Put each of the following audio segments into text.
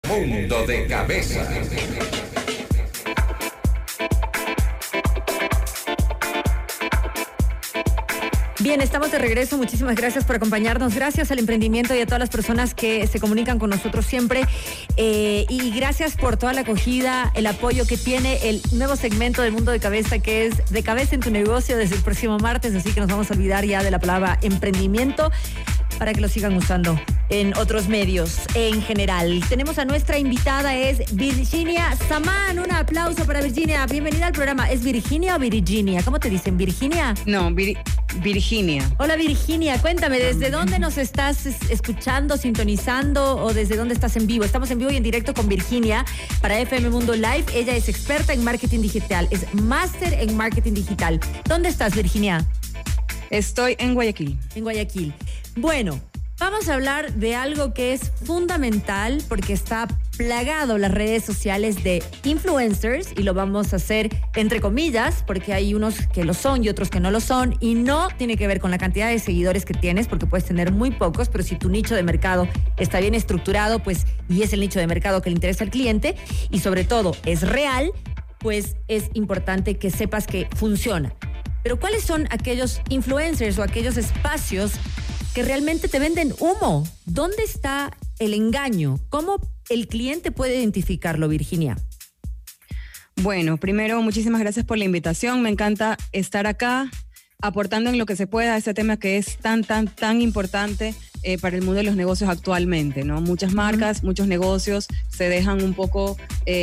Mundo de Cabeza. Bien, estamos de regreso. Muchísimas gracias por acompañarnos. Gracias al emprendimiento y a todas las personas que se comunican con nosotros siempre. Y gracias por toda la acogida, el apoyo que tiene el nuevo segmento del Mundo de Cabeza, que es De Cabeza en tu Negocio, desde el próximo martes. Así que nos vamos a olvidar ya de la palabra emprendimiento para que lo sigan usando en otros medios en general. Tenemos a nuestra invitada, es Virginia Samán. Un aplauso para Virginia. Bienvenida al programa. ¿Es Virginia o Virginia? ¿Cómo te dicen? ¿Virginia? No, Virginia. Hola Virginia, cuéntame, ¿desde dónde nos estás escuchando, sintonizando o desde dónde estás en vivo? Estamos en vivo y en directo con Virginia para FM Mundo Live. Ella es experta en marketing digital, es máster en marketing digital. ¿Dónde estás, Virginia? Estoy en Guayaquil. En Guayaquil. Bueno, vamos a hablar de algo que es fundamental porque está plagado las redes sociales de influencers y lo vamos a hacer entre comillas porque hay unos que lo son y otros que no lo son y no tiene que ver con la cantidad de seguidores que tienes porque puedes tener muy pocos, pero si tu nicho de mercado está bien estructurado pues y es el nicho de mercado que le interesa al cliente y sobre todo es real, pues es importante que sepas que funciona. Pero ¿cuáles son aquellos influencers o aquellos espacios que realmente te venden humo? ¿Dónde está el engaño? ¿Cómo el cliente puede identificarlo, Virginia? Bueno, primero, muchísimas gracias por la invitación. Me encanta estar acá aportando en lo que se pueda a este tema que es tan importante para el mundo de los negocios actualmente, ¿no? Muchas marcas, muchos negocios se dejan un poco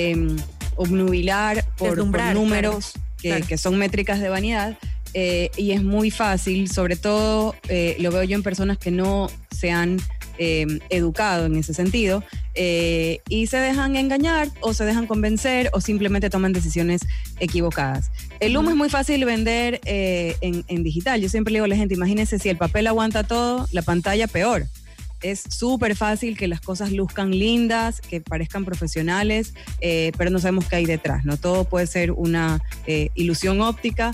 obnubilar por números, claro. Que son métricas de vanidad. Y es muy fácil, sobre todo lo veo yo en personas que no se han educado en ese sentido y se dejan engañar o se dejan convencer o simplemente toman decisiones equivocadas. El humo es muy fácil vender en digital. Yo siempre le digo a la gente, imagínense si el papel aguanta todo, la pantalla peor. Es súper fácil que las cosas luzcan lindas, que parezcan profesionales, pero no sabemos qué hay detrás, ¿no? Todo puede ser una ilusión óptica,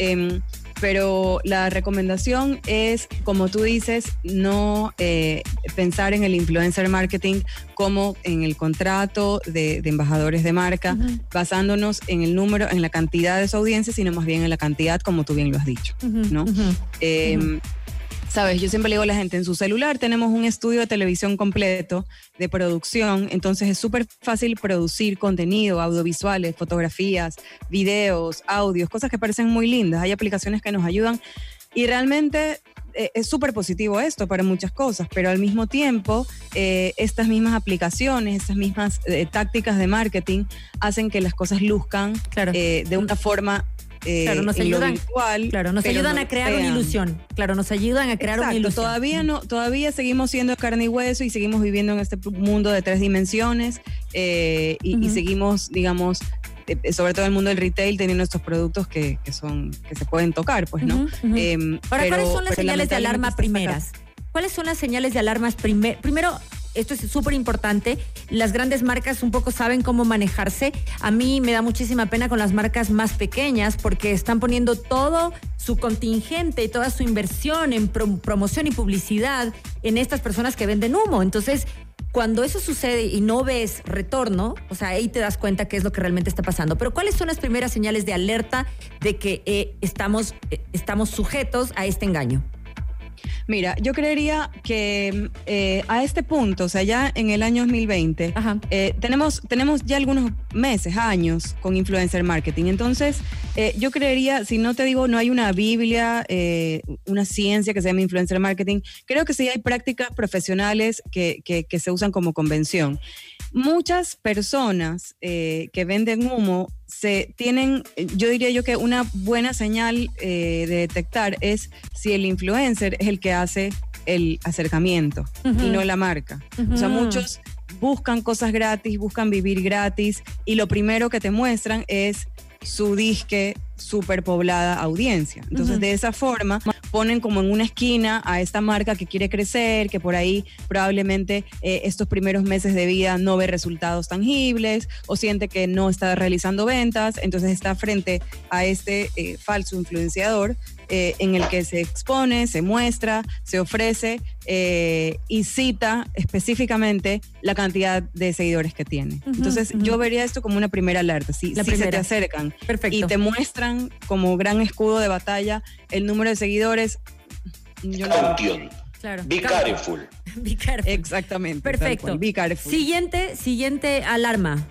pero la recomendación es, como tú dices, no pensar en el influencer marketing como en el contrato de embajadores de marca, basándonos en el número, en la cantidad de su audiencia, sino más bien en la cantidad, como tú bien lo has dicho, ¿no? Sabes, yo siempre le digo a la gente, en su celular tenemos un estudio de televisión completo de producción, entonces es súper fácil producir contenido, audiovisuales, fotografías, videos, audios, cosas que parecen muy lindas. Hay aplicaciones que nos ayudan y realmente es súper positivo esto para muchas cosas, pero al mismo tiempo estas mismas aplicaciones, estas mismas tácticas de marketing hacen que las cosas luzcan de una forma claro, nos ayudan, virtual, claro, nos ayudan a crear una ilusión. Claro, nos ayudan a crear una ilusión. Todavía seguimos siendo carne y hueso y seguimos viviendo en este mundo de 3 dimensiones y seguimos, digamos, sobre todo en el mundo del retail, teniendo estos productos que se pueden tocar, pues, ¿no? Ahora, ¿cuáles son las señales de alarma primeras? ¿Cuáles son las señales de alarma primero? Esto es súper importante. Las grandes marcas un poco saben cómo manejarse. A mí me da muchísima pena con las marcas más pequeñas porque están poniendo todo su contingente y toda su inversión en promoción y publicidad en estas personas que venden humo. Entonces, cuando eso sucede y no ves retorno, o sea, ahí te das cuenta qué es lo que realmente está pasando. Pero ¿cuáles son las primeras señales de alerta de que estamos sujetos a este engaño? Mira, yo creería que a este punto, o sea, ya en el año 2020, tenemos ya algunos meses, años con influencer marketing. Entonces, yo creería, si no te digo, no hay una Biblia, una ciencia que se llama influencer marketing, creo que sí hay prácticas profesionales que se usan como convención. Muchas personas que venden humo yo diría yo que una buena señal de detectar es si el influencer es el que hace el acercamiento y no la marca. O sea, muchos buscan cosas gratis, buscan vivir gratis y lo primero que te muestran es su disque superpoblada audiencia. Entonces, de esa forma, ponen como en una esquina a esta marca que quiere crecer, que por ahí probablemente estos primeros meses de vida no ve resultados tangibles o siente que no está realizando ventas, entonces está frente a este falso influenciador en el que se expone, se muestra, se ofrece y cita específicamente la cantidad de seguidores que tiene. Entonces, yo vería esto como una primera alerta. Si se te acercan y te muestran como gran escudo de batalla el número de seguidores, Claro. Be careful. Be careful. Exactamente. Perfecto. Be careful. Siguiente alarma.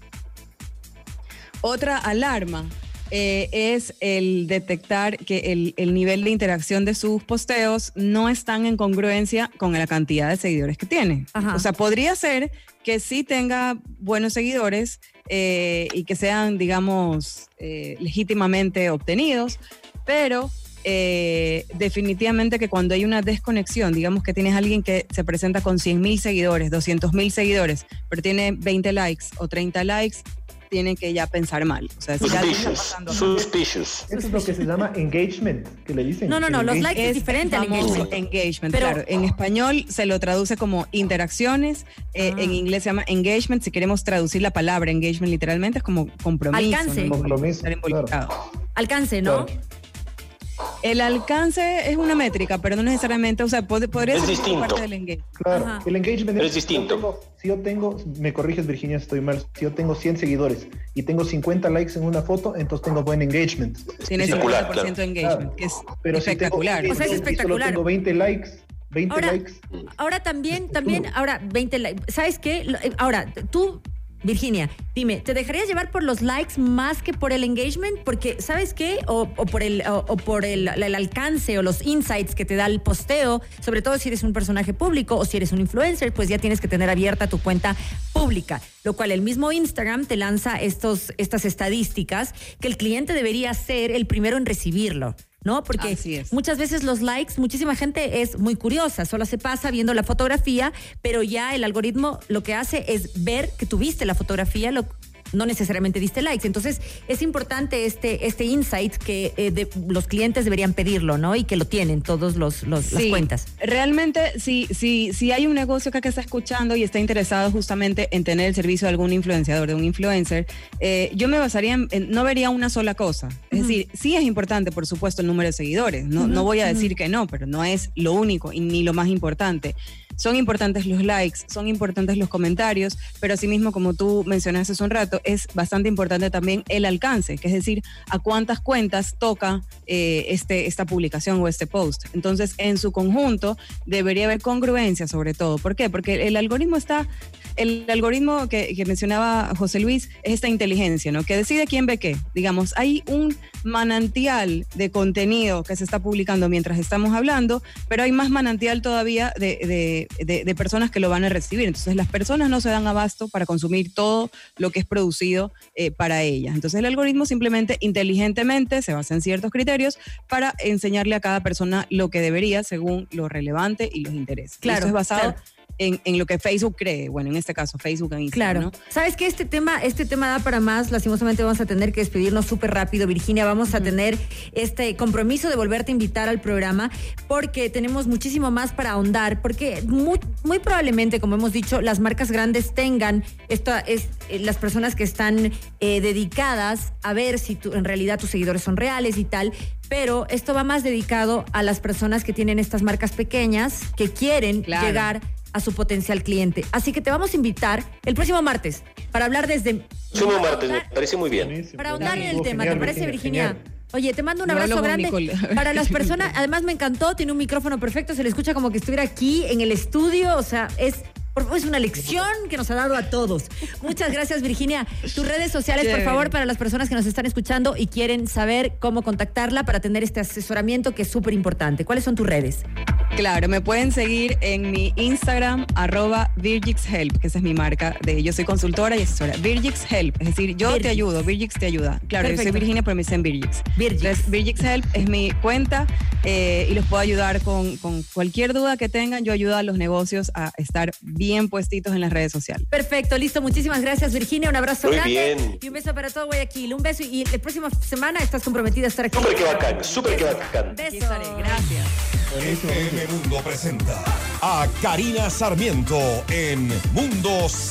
Otra alarma es el detectar que el nivel de interacción de sus posteos no están en congruencia con la cantidad de seguidores que tiene. Ajá. O sea, podría ser que sí tenga buenos seguidores y que sean, digamos, legítimamente obtenidos, pero definitivamente que cuando hay una desconexión, digamos que tienes a alguien que se presenta con 100,000 seguidores, 200,000 seguidores, pero tiene 20 likes o 30 likes, tienen que ya pensar mal. O sea, si Suspicious. Eso es lo que se llama engagement, que le dicen. No, los likes es diferente al engagement. Engagement, pero, claro. En español se lo traduce como interacciones, en inglés se llama engagement. Si queremos traducir la palabra engagement literalmente es como compromiso. Alcance. ¿no? Compromiso, claro. Alcance, ¿no? Claro. El alcance es una métrica, pero no necesariamente, o sea, podría ser distinto. Parte del engagement. Claro, el engagement es distinto. Si yo tengo, me corriges Virginia si estoy mal, si yo tengo 100 seguidores y tengo 50 likes en una foto, entonces tengo buen engagement. Tiene 50% de engagement, que es pero espectacular. Si o sea, es espectacular. Solo tengo 20 likes. Ahora también, 20 likes. ¿Sabes qué? Ahora, tú, Virginia, dime, ¿te dejarías llevar por los likes más que por el engagement? Porque, ¿sabes qué? O por el alcance o los insights que te da el posteo, sobre todo si eres un personaje público o si eres un influencer, pues ya tienes que tener abierta tu cuenta pública, lo cual el mismo Instagram te lanza estas estadísticas que el cliente debería ser el primero en recibirlo, ¿no? Porque muchas veces los likes, muchísima gente es muy curiosa, solo se pasa viendo la fotografía, pero ya el algoritmo lo que hace es ver que tuviste la fotografía, no necesariamente diste likes. Entonces es importante este insight que los clientes deberían pedirlo, ¿no? Y que lo tienen todos las cuentas. Realmente, si hay un negocio que está escuchando y está interesado justamente en tener el servicio de algún influenciador, de un influencer, yo me basaría no vería una sola cosa. Es decir, sí es importante, por supuesto, el número de seguidores. No voy a decir que no, pero no es lo único y ni lo más importante. Son importantes los likes, son importantes los comentarios, pero asimismo, como tú mencionaste hace un rato, es bastante importante también el alcance, que es decir, a cuántas cuentas toca esta publicación o este post. Entonces, en su conjunto, debería haber congruencia sobre todo. ¿Por qué? Porque el algoritmo que mencionaba José Luis es esta inteligencia, ¿no? Que decide quién ve qué. Digamos, hay un manantial de contenido que se está publicando mientras estamos hablando, pero hay más manantial todavía de personas que lo van a recibir. Entonces las personas no se dan abasto para consumir todo lo que es producido para ellas. Entonces el algoritmo simplemente inteligentemente se basa en ciertos criterios para enseñarle a cada persona lo que debería según lo relevante y los intereses. Claro, esto es basado en lo que Facebook cree, bueno, en este caso Facebook e Instagram, claro, ¿no? Sabes que este tema da para más. Lastimosamente vamos a tener que despedirnos súper rápido, Virginia. Vamos a tener este compromiso de volverte a invitar al programa porque tenemos muchísimo más para ahondar, porque muy probablemente, como hemos dicho, las marcas grandes tengan las personas que están dedicadas a ver si en realidad tus seguidores son reales y tal. Pero esto va más dedicado a las personas que tienen estas marcas pequeñas, que quieren llegar a su potencial cliente. Así que te vamos a invitar el próximo martes para hablar desde... Próximo martes, me parece muy bien. Para ahondar en el tema, ¿te parece, Virginia? Oye, te mando un abrazo grande para las personas. Además me encantó, tiene un micrófono perfecto, se le escucha como que estuviera aquí en el estudio, o sea, es una lección que nos ha dado a todos. Muchas gracias, Virginia. Tus redes sociales, por favor, para las personas que nos están escuchando y quieren saber cómo contactarla para tener este asesoramiento que es súper importante. ¿Cuáles son tus redes? Claro, me pueden seguir en mi Instagram, @VirgixHelp, que esa es mi marca. Yo soy consultora y asesora. VirgixHelp, es decir, yo te ayudo, Virgix te ayuda. Claro, Perfecto. Yo soy Virginia, pero me dicen Virgix. Entonces, VirgixHelp es mi cuenta y los puedo ayudar con cualquier duda que tengan. Yo ayudo a los negocios a estar bien puestitos en las redes sociales. Perfecto, listo. Muchísimas gracias, Virginia. Un abrazo Muy grande. Bien. Y un beso para todo Guayaquil. Un beso y la próxima semana estás comprometida a estar aquí. Súper que bacán, súper que bacán. Beso. Aquí estaré. Gracias. FM Mundo presenta a Karina Sarmiento en Mundo